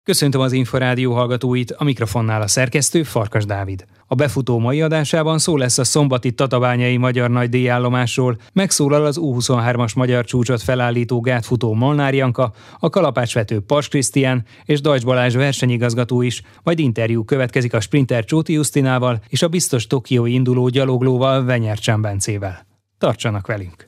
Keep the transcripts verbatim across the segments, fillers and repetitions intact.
Köszöntöm az Inforádió hallgatóit, a mikrofonnál a szerkesztő Farkas Dávid. A befutó mai adásában szó lesz a szombati tatabányai magyar nagydíjállomásról, megszólal az U huszonhármas magyar csúcsot felállító gátfutó Molnár Janka, a kalapácsvető Paks Krisztián és Deutsch Balázs versenyigazgató is, majd interjú következik a sprinter Csóti Jusztinával és a biztos tokiói induló gyaloglóval Venyercsán Bencével. Tartsanak velünk!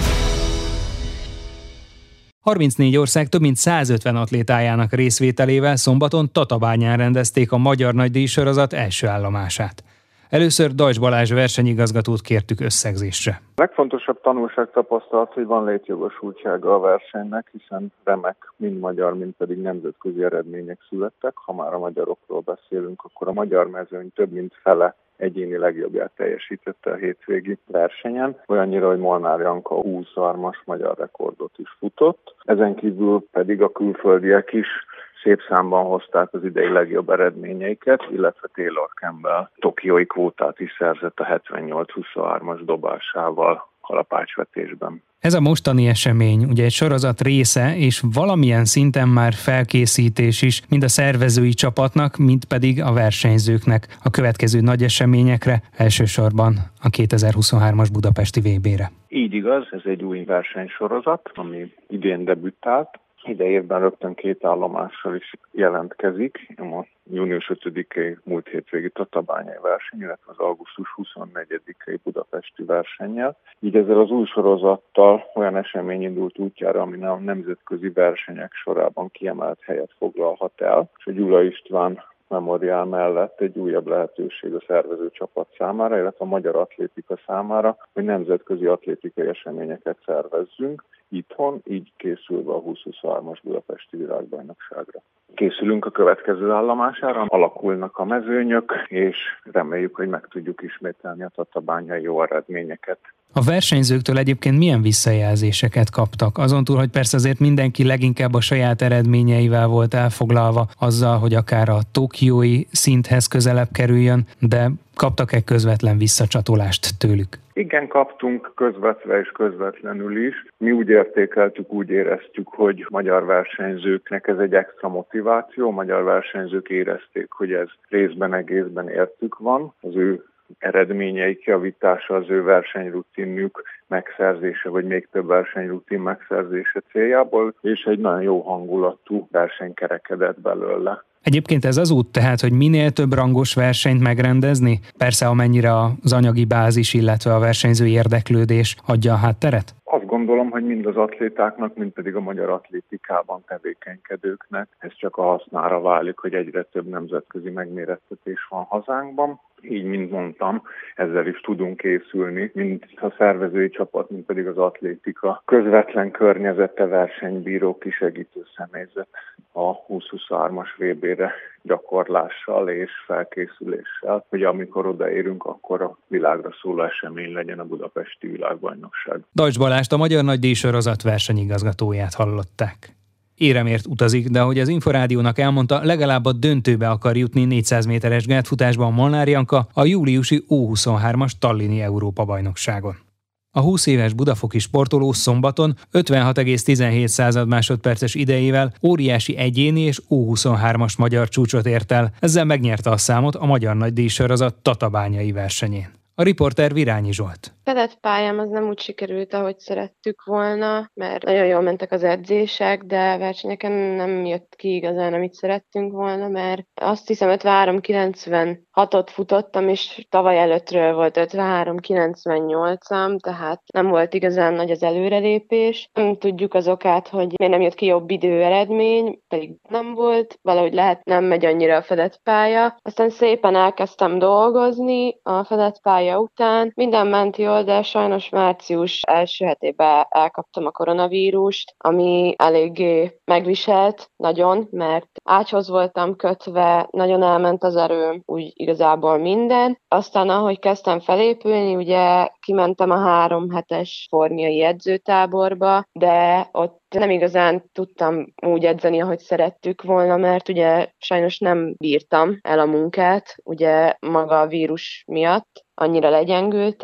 harmincnégy ország több mint százötven atlétájának részvételével szombaton Tatabányán rendezték a Magyar Nagydíjsorozat első állomását. Először Deutsch Balázs versenyigazgatót kértük összegzésre. A legfontosabb tanulság tapasztalat, hogy van létjogosultsága a versenynek, hiszen remek, mind magyar, mind pedig nemzetközi eredmények születtek. Ha már a magyarokról beszélünk, akkor a magyar mezőny több mint fele egyéni legjobbját teljesítette a hétvégi versenyen, olyannyira, hogy Molnár Janka U huszonhármas magyar rekordot is futott. Ezen kívül pedig a külföldiek is szép számban hozták az idei legjobb eredményeiket, illetve Taylor Campbell tokiói kvótát is szerzett a hetvennyolc huszonhármas dobásával kalapácsvetésben. Ez a mostani esemény ugye egy sorozat része, és valamilyen szinten már felkészítés is, mind a szervezői csapatnak, mind pedig a versenyzőknek a következő nagy eseményekre, elsősorban a kétezer-huszonhármas budapesti vé bé-re. Így igaz, ez egy új versenysorozat, ami idén debütált. Idei évben rögtön két állomással is jelentkezik, a június ötödikei múlt hétvégi tatabányai verseny, illetve az augusztus huszonnegyedikei budapesti versennyel. Így ezzel az új sorozattal olyan esemény indult útjára, ami a nemzetközi versenyek sorában kiemelt helyet foglalhat el, és a Gyula István Memoriál mellett egy újabb lehetőség a szervező csapat számára, illetve a magyar atlétika számára, hogy nemzetközi atlétikai eseményeket szervezzünk itthon, így készülve a húsz huszonhármas budapesti világbajnokságra. Készülünk a következő állomására, alakulnak a mezőnyök, és reméljük, hogy meg tudjuk ismételni a tatabányai jó eredményeket. A versenyzőktől egyébként milyen visszajelzéseket kaptak? Azon túl, hogy persze azért mindenki leginkább a saját eredményeivel volt elfoglalva azzal, hogy akár a tokiói szinthez közelebb kerüljön, de kaptak-e közvetlen visszacsatolást tőlük? Igen, kaptunk közvetve és közvetlenül is. Mi úgy értékeltük, úgy éreztük, hogy magyar versenyzőknek ez egy extra motiváció. Magyar versenyzők érezték, hogy ez részben egészben értük van. Az ő eredményeik javítása, az ő versenyrutinjuk megszerzése, vagy még több versenyrutin megszerzése céljából, és egy nagyon jó hangulatú verseny kerekedett belőle. Egyébként ez az út tehát, hogy minél több rangos versenyt megrendezni? Persze amennyire az anyagi bázis, illetve a versenyző érdeklődés adja a hátteret? Azt gondolom, hogy mind az atlétáknak, mind pedig a magyar atlétikában tevékenykedőknek ez csak a hasznára válik, hogy egyre több nemzetközi megmérettetés van hazánkban. Így, mint mondtam, ezzel is tudunk készülni, mind a szervezői csapat, mind pedig az atlétika közvetlen környezete, versenybírók, kisegítő személyzet a húsz huszonhármas vé bé-re gyakorlással és felkészüléssel, hogy amikor odaérünk, akkor a világra szóló esemény legyen a budapesti világbajnokság. Deutsch Balást, a Magyar Nagydíjsorozat versenyigazgatóját hallották. Éremért utazik, de ahogy az Inforádiónak elmondta, legalább a döntőbe akar jutni négyszáz méteres gátfutásban Molnár Janka a júliusi U huszonhármas Tallini Európa-bajnokságon. A húsz éves budafoki sportoló szombaton ötvenhat egész tizenhét másodperces idejével óriási egyéni és U huszonhármas magyar csúcsot ért el, ezzel megnyerte a számot a Magyar Nagydíjsorozat tatabányai versenyén. A riporter Virányi Zsolt. Fedett pályám az nem úgy sikerült, ahogy szerettük volna, mert nagyon jól mentek az edzések, de versenyeken nem jött ki igazán, amit szerettünk volna, mert azt hiszem ötvenhárom kilencvenhatot futottam, és tavaly előttről volt ötvenhárom kilencvennyolcam, tehát nem volt igazán nagy az előrelépés. Nem tudjuk az okát, hogy miért nem jött ki jobb idő eredmény, pedig nem volt, valahogy lehet nem megy annyira a fedett pálya. Aztán szépen elkezdtem dolgozni a fedett pálya után, minden ment jól, de sajnos március első hetében elkaptam a koronavírust, ami eléggé megviselt nagyon, mert ágyhoz voltam kötve, nagyon elment az erőm, úgy igazából minden. Aztán ahogy kezdtem felépülni, ugye kimentem a három hetes forniai edzőtáborba, de ott nem igazán tudtam úgy edzeni, ahogy szerettük volna, mert ugye sajnos nem bírtam el a munkát, ugye maga a vírus miatt, annyira legyengültem.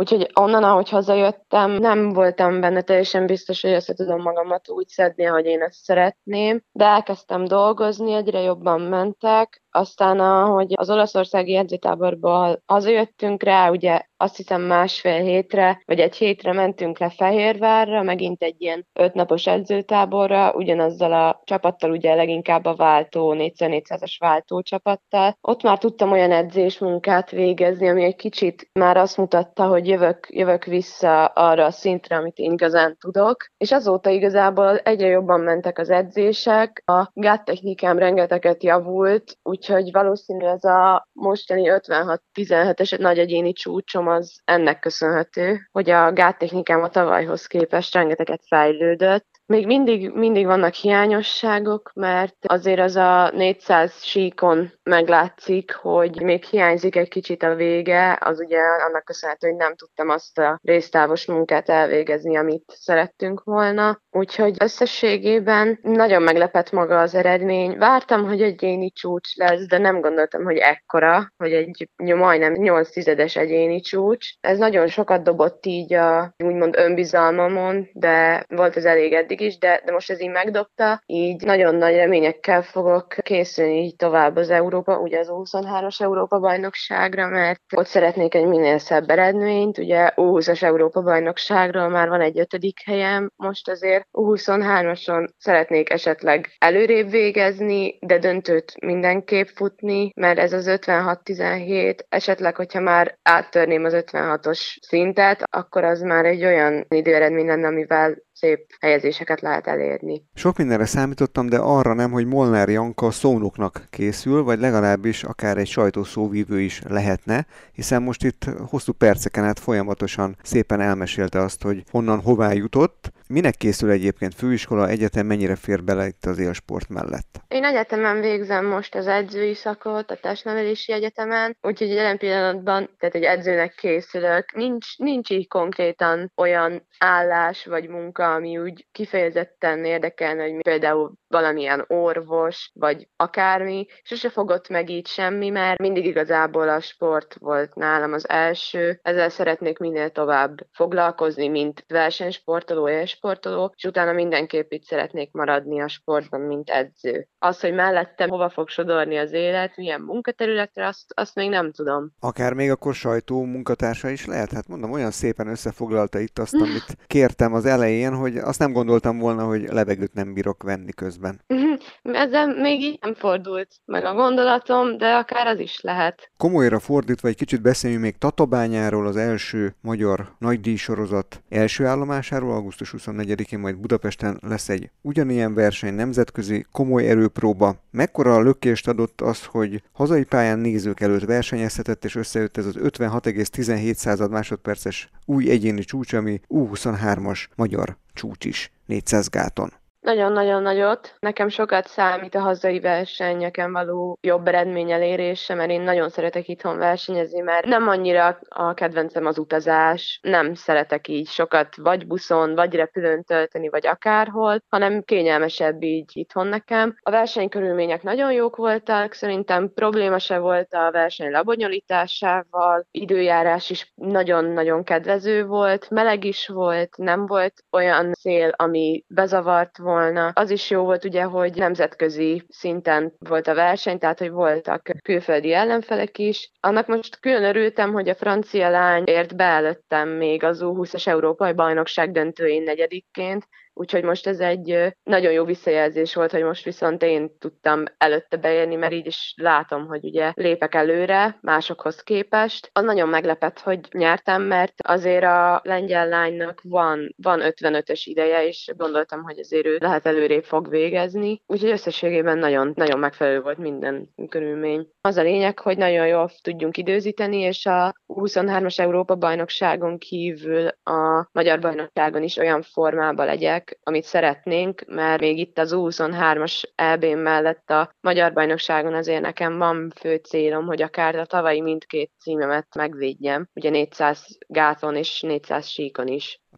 Úgyhogy onnan, ahogy hazajöttem, nem voltam benne teljesen biztos, hogy össze tudom magamat úgy szedni, ahogy én ezt szeretném, de elkezdtem dolgozni, egyre jobban mentek. Aztán, ahogy az olaszországi edzőtáborból hazajöttünk rá, ugye azt hiszem másfél hétre, vagy egy hétre mentünk le Fehérvárra, megint egy ilyen ötnapos edzőtáborra, ugyanazzal a csapattal, ugye leginkább a váltó, négyszer-négyszázas váltó csapattal. Ott már tudtam olyan edzésmunkát végezni, ami egy kicsit már azt mutatta, hogy jövök, jövök vissza arra a szintre, amit én igazán tudok. És azóta igazából egyre jobban mentek az edzések, a gáttechnikám rengeteget javult, úgyhogy valószínű ez a mostani ötvenhat tizenhetes nagy egyéni csúcsom az ennek köszönhető, hogy a gáttechnikám a tavalyhoz képest rengeteget fejlődött. Még mindig, mindig vannak hiányosságok, mert azért az a négyszáz síkon meglátszik, hogy még hiányzik egy kicsit a vége, az ugye annak köszönhető, hogy nem tudtam azt a résztávos munkát elvégezni, amit szerettünk volna. Úgyhogy összességében nagyon meglepett maga az eredmény. Vártam, hogy egyéni csúcs lesz, de nem gondoltam, hogy ekkora, hogy egy majdnem nyolc tizedes egyéni csúcs. Ez nagyon sokat dobott így a úgymond önbizalmamon, de volt ez elég eddig is, de, de most ez így megdobta, így nagyon nagy reményekkel fogok készülni így tovább az Európa, ugye az U huszonhármas Európa bajnokságra, mert ott szeretnék egy minél szebb eredményt, ugye U húszas Európa bajnokságról már van egy ötödik helyem, most azért U huszonhármason szeretnék esetleg előrébb végezni, de döntőt mindenképp futni, mert ez az ötvenhat tizenhét, esetleg, hogyha már áttörném az ötvenhatos szintet, akkor az már egy olyan időeredmény lenne, amivel szép helyezéseket lehet elérni. Sok mindenre számítottam, de arra nem, hogy Molnár Janka szónoknak készül, vagy legalábbis akár egy sajtószóvívő is lehetne, hiszen most itt hosszú perceken át folyamatosan szépen elmesélte azt, hogy honnan hová jutott. Minek készül egyébként főiskola, egyetem, mennyire fér bele itt az élsport mellett? Én egyetemen végzem most az edzői szakot, a testnevelési egyetemen, úgyhogy jelen pillanatban, tehát egy edzőnek készülök. Nincs, nincs így konkrétan olyan állás vagy munka, ami úgy kifejezetten érdekelne, hogy például valamilyen orvos, vagy akármi. Sose fogott meg így semmi, mert mindig igazából a sport volt nálam az első. Ezzel szeretnék minél tovább foglalkozni, mint versenysportoló, élsportoló, és utána mindenképp itt szeretnék maradni a sportban, mint edző. Az, hogy mellettem hova fog sodorni az élet, milyen munkaterületre, azt, azt még nem tudom. Akár még akkor sajtó munkatársa is lehet? Hát mondom, olyan szépen összefoglalta itt azt, amit kértem az elején, hogy azt nem gondoltam volna, hogy levegőt nem bírok venni közben. Ezzel még így nem fordult meg a gondolatom, de akár az is lehet. Komolyra fordítva egy kicsit beszéljünk még Tatabányáról, az első magyar nagydíjsorozat első állomásáról. augusztus huszonnegyedikén majd Budapesten lesz egy ugyanilyen verseny, nemzetközi komoly erőpróba. Mekkora lökést adott az, hogy hazai pályán nézők előtt versenyezhetett, és összejött ez az ötvenhat egész tizenhét másodperces új egyéni csúcs, ami U huszonhármas magyar csúcs is négyszáz gáton. Nagyon-nagyon nagyot. Nekem sokat számít a hazai versenyeken való jobb eredmény elérése, mert én nagyon szeretek itthon versenyezni, mert nem annyira a kedvencem az utazás, nem szeretek így sokat vagy buszon, vagy repülőn tölteni, vagy akárhol, hanem kényelmesebb így itthon nekem. A versenykörülmények nagyon jók voltak, szerintem probléma se volt a verseny lebonyolításával, időjárás is nagyon-nagyon kedvező volt, meleg is volt, nem volt olyan szél, ami bezavart volna. Volna. Az is jó volt ugye, hogy nemzetközi szinten volt a verseny, tehát hogy voltak külföldi ellenfelek is. Annak most külön örültem, hogy a francia lány ért be előttem még az U húszas Európai Bajnokság döntőjén negyedikként, úgyhogy most ez egy nagyon jó visszajelzés volt, hogy most viszont én tudtam előtte beérni, mert így is látom, hogy ugye lépek előre másokhoz képest. Az nagyon meglepett, hogy nyertem, mert azért a lengyel lánynak van, van ötvenötös ideje, és gondoltam, hogy azért ő lehet előrébb fog végezni. Úgyhogy összességében nagyon, nagyon megfelelő volt minden körülmény. Az a lényeg, hogy nagyon jól tudjunk időzíteni, és a U huszonhármas Európa bajnokságon kívül a magyar bajnokságon is olyan formában legyek, amit szeretnénk, mert még itt az U huszonhármas é bén mellett a magyar bajnokságon azért nekem van fő célom, hogy akár a tavalyi mindkét címemet megvédjem, ugye négyszáz gáton és négyszáz síkon is. A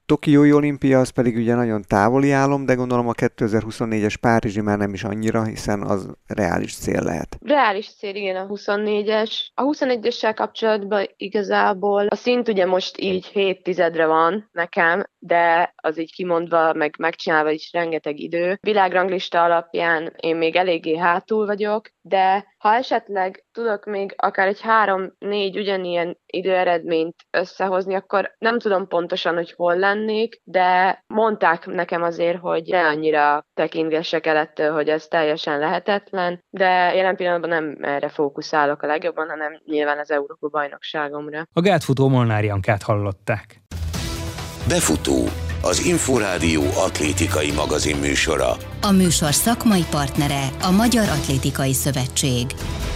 Tokiói olimpia az pedig ugye nagyon távoli álom, de gondolom a kétezer-huszonnégyes Párizsi már nem is annyira, hiszen az reális cél lehet. Reális cél, igen, a huszonnégyes. A huszonegyessel kapcsolatban igazából a szint ugye most így hét tizedre van nekem, de az így kimondva, meg megcsinálva is rengeteg idő. Világranglista alapján én még eléggé hátul vagyok, de ha esetleg tudok még akár egy három-négy ugyanilyen időeredményt összehozni, akkor nem tudom pontosan, hogy hol lennék, de mondták nekem azért, hogy ne annyira tekintgessek el ettől, hogy ez teljesen lehetetlen, de jelen pillanatban nem erre fókuszálok a legjobban, hanem nyilván az Európa-bajnokságomra. A gátfutó Molnár Jankát hallották. Befutó, az Inforádió atlétikai magazin műsora. A műsor szakmai partnere a Magyar Atlétikai Szövetség.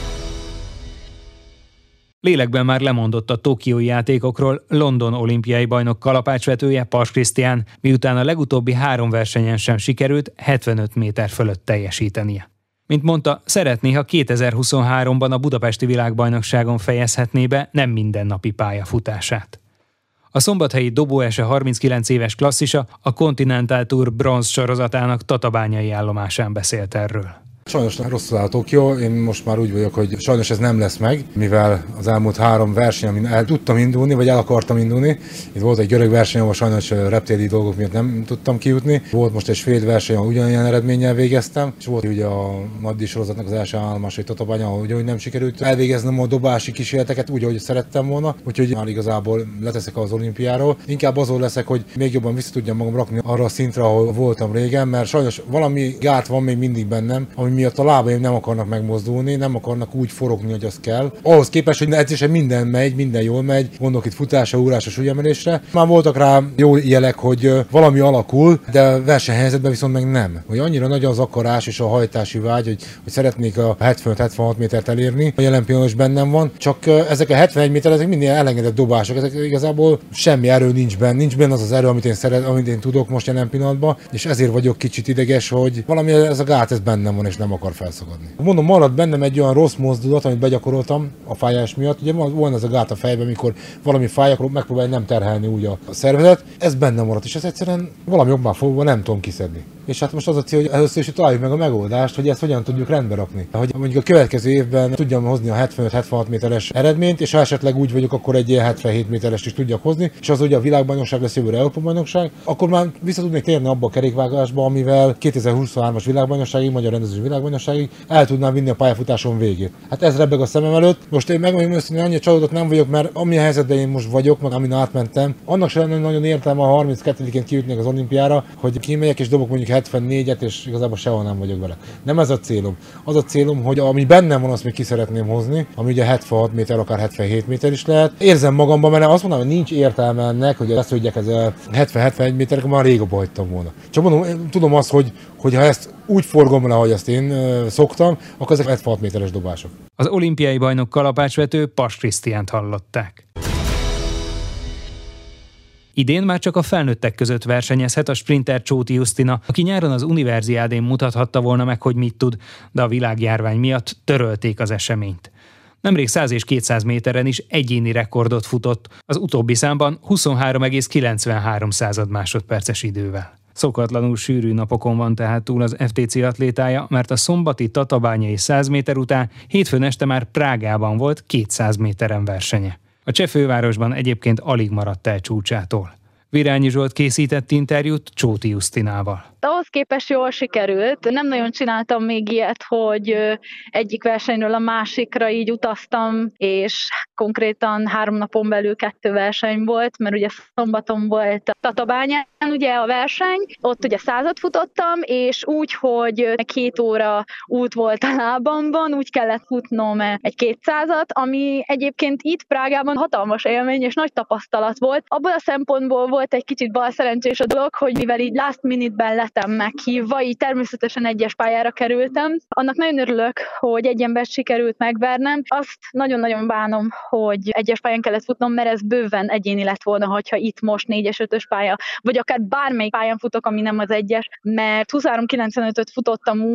Lélekben már lemondott a tokiói játékokról London olimpiai bajnok kalapácsvetője Paks Krisztián, miután a legutóbbi három versenyen sem sikerült hetvenöt méter fölött teljesítenie. Mint mondta, szeretné, ha kétezer-huszonháromban a budapesti világbajnokságon fejezhetné be nem mindennapi pályafutását. A szombathelyi dobóese harminckilenc éves klasszisa a Continental Tour bronz sorozatának tatabányai állomásán beszélt erről. Sajnos rosszul áll Tokió, én most már úgy vagyok, hogy sajnos ez nem lesz meg, mivel az elmúlt három verseny, amin el tudtam indulni, vagy el akartam indulni. Itt volt egy görög verseny, ahol sajnos reptéri dolgok miatt nem tudtam kijutni. Volt most egy svéd verseny, ahol ugyanilyen eredménnyel végeztem, és volt ugye a nagydíj sorozatnak az első állomás, egy Tatabánya, ahol ugyanúgy nem sikerült elvégeznem a dobási kísérleteket úgy, ahogy szerettem volna, úgyhogy már igazából leteszek az olimpiáról. Inkább azon leszek, hogy még jobban vissza tudjam magam rakni arra a szintre, ahol voltam régen, mert sajnos valami gát van még mindig bennem, ami miatt a lábaim nem akarnak megmozdulni, nem akarnak úgy forogni, hogy az kell. Ahhoz képest, hogy edzésen minden megy, minden jól megy, gondolok itt futásra, ugrásra, súlyemelésre. Már voltak rá jó jelek, hogy valami alakul, de versenyhelyzetben viszont meg nem. Hogy annyira nagy az akarás és a hajtási vágy, hogy, hogy szeretnék a hetvenöt-hetvenhat métert elérni. A jelen pillanatban is bennem van, csak ezek a hetvenegy méter, ezek mindig elengedett dobások, ezek igazából semmi erő nincs benne, nincs benne az az erő, amit én szeret, amit én tudok most jelen pillanatban, és ezért vagyok kicsit ideges, hogy valami ez a gát ez bennem van és nem akar felszakadni. Mondom, maradt bennem egy olyan rossz mozdulat, amit begyakoroltam a fájás miatt. Ugye van ez a gát a fejben, amikor valami fáj, akkor megpróbálja nem terhelni úgy a szervezet. Ez bennem maradt, és ez egyszerűen valami jobbá fogva nem tudom kiszedni. És hát most az a cél, hogy először is találjuk meg a megoldást, hogy ezt hogyan tudjuk rendbe rakni. Hogy mondjuk a következő évben tudjam hozni a hetvenöt-hetvenhat méteres eredményt, és ha esetleg úgy vagyok, akkor egy ilyen hetvenhét méteres is tudjak hozni, és az ugye a világbajnokság lesz jövőre Európa-bajnokság, akkor már vissza tudnék térni abba a kerékvágásba, amivel kétezer-huszonhármas világbajnokságig, magyar rendezős világbajnokságig el tudnám vinni a pályafutáson végét. Hát ez rebbeg a szemem előtt. Most én megmondom őszintén, annyira csalódott nem vagyok, mert ami a helyzetben én most vagyok, meg amin átmentem, annak sem nagyon értelme a harminckettedikén kijutnék az olimpiára, hogy kimegyek és dobok mondjuk hetvennégyet, és igazából sehol nem vagyok vele. Nem ez a célom. Az a célom, hogy ami bennem van, azt még ki szeretném hozni, ami ugye hetvenhat méter, akár hetvenhét méter is lehet. Érzem magamban, mert azt mondom, hogy nincs értelme ennek, hogy ezt tudják ez a hetven-hetvenegy méterek, már rég abba hagytam volna. Csak mondom, tudom azt, hogy, hogy ha ezt úgy forgom le, ahogy azt én uh, szoktam, akkor ezek hetvenhat méteres dobások. Az olimpiai bajnok kalapácsvető Paks Krisztiánt hallották. Idén már csak a felnőttek között versenyezhet a sprinter Csóti Jusztina, aki nyáron az Universiádén mutathatta volna meg, hogy mit tud, de a világjárvány miatt törölték az eseményt. Nemrég száz és kétszáz méteren is egyéni rekordot futott, az utóbbi számban huszonhárom egész kilencvenhárom másodperces idővel. Szokatlanul sűrű napokon van tehát túl az ef té cé atlétája, mert a szombati tatabányai száz méter után hétfőn este már Prágában volt kétszáz méteren versenye. A cseh fővárosban egyébként alig maradt el csúcsától. Virányi Zsolt készített interjút Csóti Jusztinával. Ahhoz képest jól sikerült. Nem nagyon csináltam még ilyet, hogy egyik versenyről a másikra így utaztam, és konkrétan három napon belül kettő verseny volt, mert ugye szombaton volt Tatabányán ugye a verseny, ott ugye százat futottam, és úgy, hogy két óra út volt a lábamban, úgy kellett futnom egy kétszázat, ami egyébként itt Prágában hatalmas élmény és nagy tapasztalat volt. Abból a szempontból volt egy kicsit balszerencsés a dolog, hogy mivel így last minute-ben lettem meghívva, így természetesen egyes pályára kerültem. Annak nagyon örülök, hogy egy embert sikerült megvernem. Azt nagyon-nagyon bánom, hogy egyes pályán kellett futnom, mert ez bőven egyéni lett volna, hogyha itt most négyes, ötös pálya, vagy akár bármelyik pályán futok, ami nem az egyes, mert huszonhárom kilencvenötöt futottam úgy,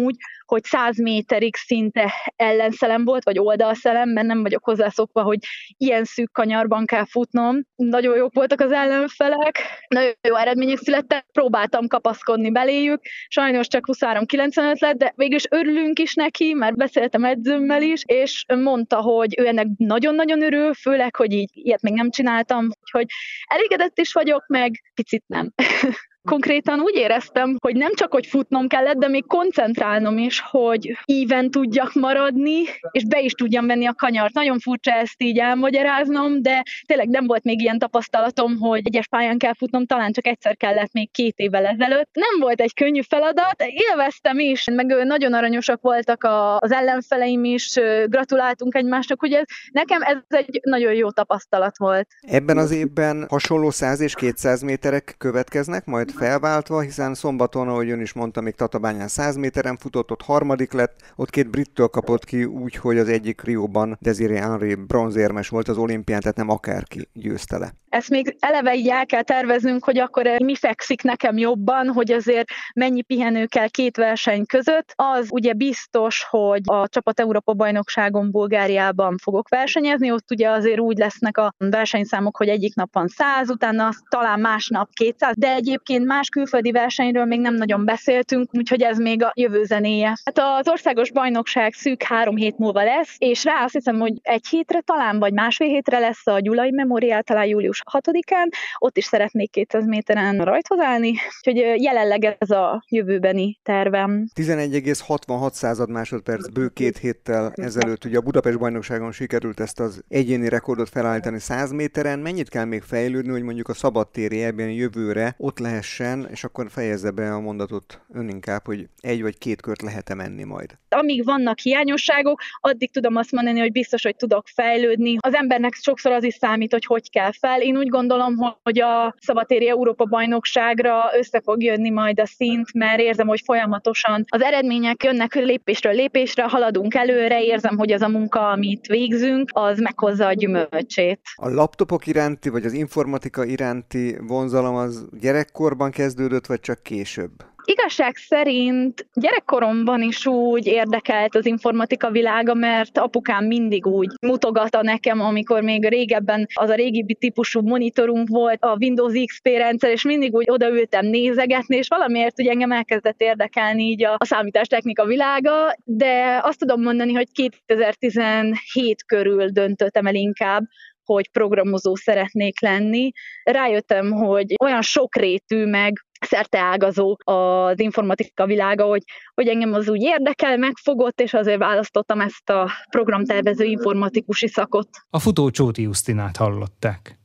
hogy száz méterig szinte ellenszelem volt, vagy oldalszelem, mert nem vagyok hozzászokva, hogy ilyen szűk kanyarban kell futnom. Nagyon jók voltak az ellenfelek, nagyon jó eredmények születtek, próbáltam kapaszkodni beléjük, sajnos csak huszonhárom kilencvenöt lett, de végülis örülünk is neki, mert beszéltem edzőmmel is, és mondta, hogy ő ennek nagyon-nagyon örül, főleg, hogy így ilyet még nem csináltam, hogy elégedett is vagyok, meg picit nem. Konkrétan úgy éreztem, hogy nem csak, hogy futnom kellett, de még koncentrálnom is, hogy íven tudjak maradni, és be is tudjam venni a kanyart. Nagyon furcsa ezt így elmagyaráznom, de tényleg nem volt még ilyen tapasztalatom, hogy egyes pályán kell futnom, talán csak egyszer kellett még két évvel ezelőtt. Nem volt egy könnyű feladat, élveztem is, meg nagyon aranyosak voltak az ellenfeleim is, gratuláltunk egymásnak, hogy ez, nekem ez egy nagyon jó tapasztalat volt. Ebben az évben hasonló száz és kétszáz méterek következnek, majd felváltva, hiszen szombaton, ahogy ön is mondta, még Tatabányán száz méteren futott, ott harmadik lett, ott két brittől kapott ki úgy, hogy az egyik Rióban Desiree Henry bronzérmes volt az olimpián, tehát nem akárki győzte le. Ezt még eleve így el kell terveznünk, hogy akkor mi fekszik nekem jobban, hogy azért mennyi pihenő kell két verseny között. Az ugye biztos, hogy a csapat Európa-bajnokságon Bulgáriában fogok versenyezni, ott ugye azért úgy lesznek a versenyszámok, hogy egyik nap van száz, utána talán másnap kétszáz, de egyébként más külföldi versenyről még nem nagyon beszéltünk, úgyhogy ez még a jövő zenéje. Hát az országos bajnokság szűk három hét múlva lesz, és rá azt hiszem, hogy egy hétre talán, vagy másfél hétre lesz a Gyulai Memoriál, talán július hatodikán, ott is szeretnék kétszáz méteren rajthoz állni, úgyhogy jelenleg ez a jövőbeni tervem. tizenegy egész hatvanhat század másodperc bő két héttel ezelőtt ugye a Budapest bajnokságon sikerült ezt az egyéni rekordot felállítani száz méteren. Mennyit kell még fejlődni, hogy mondjuk a szabadtéri ebben jövőre ott lehessen, és akkor fejezze be a mondatot ön inkább, hogy egy vagy két kört lehet-e menni majd? Amíg vannak hiányosságok, addig tudom azt mondani, hogy biztos, hogy tudok fejlődni. Az embernek sokszor az is számít, hogy hogy kell fel. Én úgy gondolom, hogy a szabadtéri Európa-bajnokságra össze fog jönni majd a szint, mert érzem, hogy folyamatosan az eredmények jönnek lépésről lépésre, haladunk előre, érzem, hogy az a munka, amit végzünk, az meghozza a gyümölcsét. A laptopok iránti, vagy az informatika iránti vonzalom az gyerekkorban kezdődött, vagy csak később? Igazság szerint gyerekkoromban is úgy érdekelt az informatika világa, mert apukám mindig úgy mutogatta nekem, amikor még régebben az a régi típusú monitorunk volt, a Windows iksz pé rendszer, és mindig úgy odaültem nézegetni, és valamiért ugye engem elkezdett érdekelni így a, a számítástechnika világa, de azt tudom mondani, hogy kétezer-tizenhét körül döntöttem el inkább, hogy programozó szeretnék lenni. Rájöttem, hogy olyan sokrétű, meg szerteágazó az informatika világa, hogy, hogy engem az úgy érdekel, megfogott, és azért választottam ezt a programtervező informatikusi szakot. A futó Csóti Jusztinát hallották.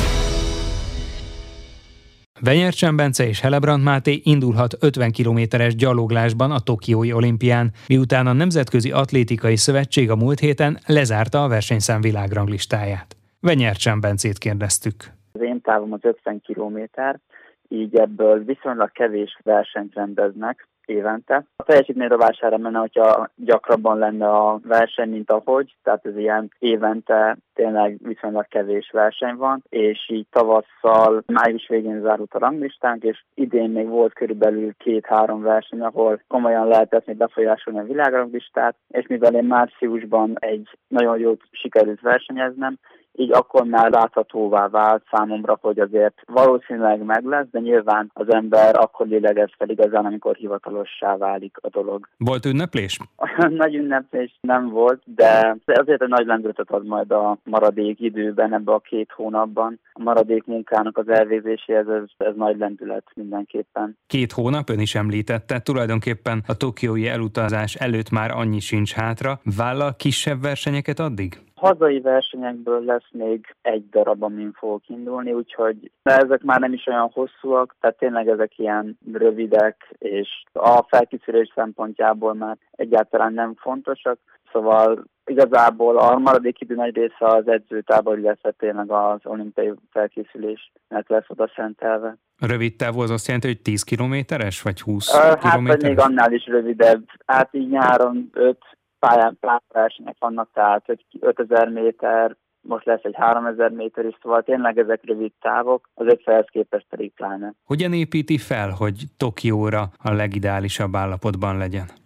Venyercsen Bence és Helebrant Máté indulhat ötven kilométeres gyaloglásban a tokiói olimpián, miután a Nemzetközi Atlétikai Szövetség a múlt héten lezárta a versenyszám világranglistáját. Venyercsen Bencét kérdeztük. Az én távom az ötven kilométer, így ebből viszonylag kevés versenyt rendeznek évente. A teljesítmény rovására menne, hogyha gyakrabban lenne a verseny, mint ahogy, tehát ez ilyen évente tényleg viszonylag kevés verseny van, és így tavasszal, május végén zárult a ranglistánk, és idén még volt körülbelül két-három verseny, ahol komolyan lehetett még befolyásolni a világranglistát, és mivel én márciusban egy nagyon jól sikerült versenyeznem, így akkor már láthatóvá vált számomra, hogy azért valószínűleg meg lesz, de nyilván az ember akkor lélegez fel igazán, amikor hivatalossá válik a dolog. Volt ünneplés? Nagy ünneplés nem volt, de azért egy nagy lendületet ad majd a maradék időben, ebbe a két hónapban. A maradék munkának az elvégzéséhez ez, ez nagy lendület mindenképpen. Két hónap, ön is említette, tulajdonképpen a tokiói elutazás előtt már annyi sincs hátra. Vállal kisebb versenyeket addig? Hazai versenyekből lesz még egy darab, amin fogok indulni, úgyhogy ezek már nem is olyan hosszúak, tehát tényleg ezek ilyen rövidek, és a felkészülés szempontjából már egyáltalán nem fontosak, szóval igazából a maradék idő nagy része az edzőtábor, illetve tényleg az olimpiai felkészülésnek lesz oda szentelve. Rövid távú az azt jelenti, hogy tíz kilométeres, vagy húsz hát, kilométeres? Hát, vagy még annál is rövidebb. Hát így nyáron öt pályán versenyek vannak, tehát ötezer méter, most lesz egy háromezer méter is, szóval tényleg ezek rövid távok, az ötvenhez képest pedig pláne. Hogyan építi fel, hogy Tokióra a legideálisabb állapotban legyen?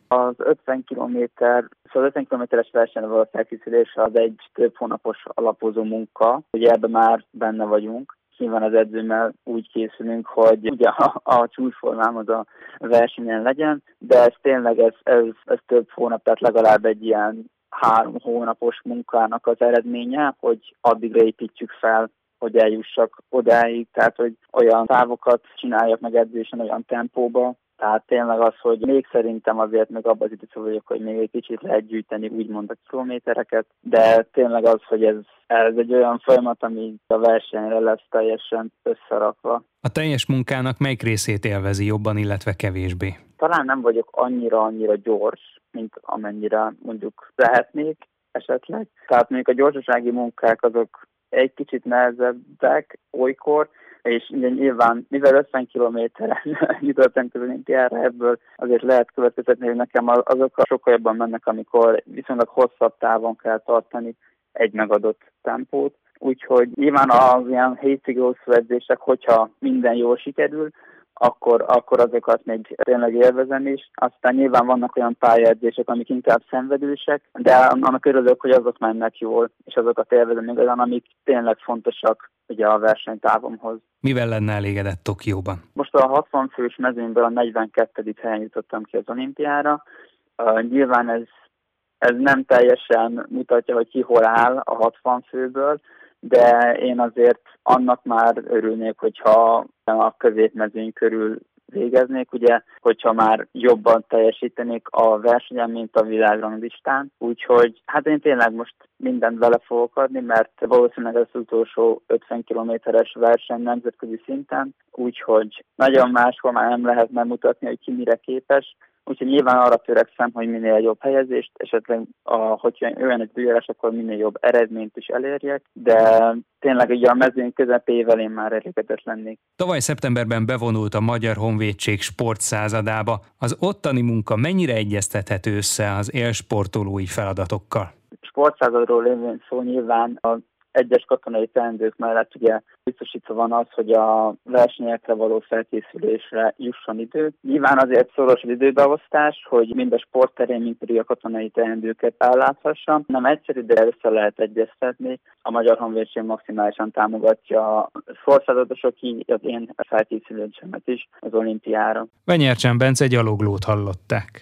Az ötven kilométer, szóval az ötven kilométeres versenyre való felkészülés az egy több hónapos alapozó munka, ugye ebben már benne vagyunk. Nyilván az edzőmmel úgy készülünk, hogy ugye a, a csúcsformám az a versenyen legyen, de ez tényleg ez, ez, ez több hónap, tehát legalább egy ilyen három hónapos munkának az eredménye, hogy addigra építjük fel, hogy eljussak odáig, tehát hogy olyan távokat csináljak meg edzésen, olyan tempóba. Tehát tényleg az, hogy még szerintem azért még abban az időszakban vagyok, hogy még egy kicsit lehet gyűjteni úgymond a kilométereket, de tényleg az, hogy ez, ez egy olyan folyamat, ami a versenyre lesz teljesen összerakva. A teljes munkának melyik részét élvezi jobban, illetve kevésbé? Talán nem vagyok annyira-annyira gyors, mint amennyire mondjuk lehetnék esetleg. Tehát mondjuk a gyorsasági munkák azok egy kicsit nehezebbek olykor, és nyilván, mivel ötven kilométeren jutottam az olimpiára, ebből azért lehet következtetni, hogy nekem azok sokkal jobban mennek, amikor viszonylag hosszabb távon kell tartani egy megadott tempót. Úgyhogy nyilván az ilyen hétvégig hosszú edzések, hogyha minden jól sikerül, akkor, akkor azokat még tényleg élvezem is. Aztán nyilván vannak olyan pályaedzések, amik inkább szenvedősek, de annak örülök, hogy azok mennek jól, és azokat élvezem igazán, amik tényleg fontosak ugye a versenytávomhoz. Mivel lenne elégedett Tokióban? Most a hatvan fős mezőnyből a negyvenkettedik helyen jutottam ki az olimpiára. Uh, nyilván ez, ez nem teljesen mutatja, hogy ki hol áll a hatvan főből, de én azért annak már örülnék, hogyha a középmezőny körül végeznék, ugye, hogyha már jobban teljesítenék a versenyen, mint a világranglistán. Úgyhogy hát én tényleg most mindent bele fogok adni, mert valószínűleg ez az utolsó ötven kilométeres verseny nemzetközi szinten, úgyhogy nagyon máshol már nem lehet megmutatni, hogy ki mire képes. Úgyhogy nyilván arra törekszem, hogy minél jobb helyezést, esetleg, a, hogyha olyan egy bűjárás, akkor minél jobb eredményt is elérjek, de tényleg ugye a mezőny közepével én már elégedett lennék. Tavaly szeptemberben bevonult a Magyar Honvédség sportszázadába. Az ottani munka mennyire egyeztethető össze az élsportolói feladatokkal? Sportszázadról lévén szó nyilván a egyes katonai teendők mellett ugye biztosítva van az, hogy a versenyekre való felkészülésre jusson idő. Nyilván azért szoros az időbeosztás, hogy mind a sportterén, mind pedig a katonai teendőket elláthassam. Nem egyszerű, de össze lehet egyeztetni. A Magyar Honvédség maximálisan támogatja a sportszázadosok, így az én felkészülésemet is az olimpiára. Venyercsán Bence gyaloglót hallották.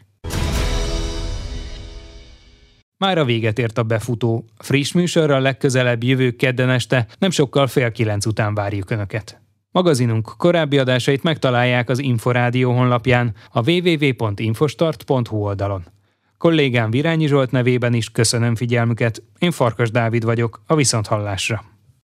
Mára véget ért a befutó. Friss műsorral legközelebb jövő kedden este, nem sokkal fél kilenc után várjuk Önöket. Magazinunk korábbi adásait megtalálják az Inforádió honlapján, a double-u double-u double-u pont infostart pont hu oldalon. Kollégám Virányi Zsolt nevében is köszönöm figyelmüket, én Farkas Dávid vagyok, a viszonthallásra.